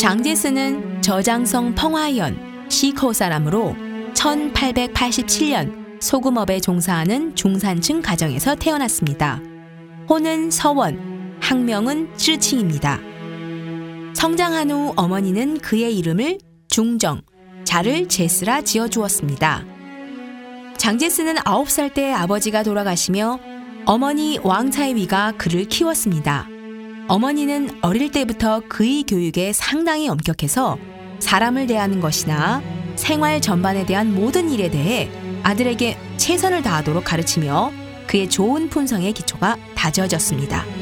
장제스는 저장성 펑화현 시커 사람으로 1887년 소금업에 종사하는 중산층 가정에서 태어났습니다. 호는 서원, 학명은 쯔칭입니다. 성장한 후 어머니는 그의 이름을 중정, 자를 제스라 지어주었습니다. 장제스는 9살 때 아버지가 돌아가시며 어머니 왕차이위가 그를 키웠습니다. 어머니는 어릴 때부터 그의 교육에 상당히 엄격해서 사람을 대하는 것이나 생활 전반에 대한 모든 일에 대해 아들에게 최선을 다하도록 가르치며 그의 좋은 품성의 기초가 다져졌습니다.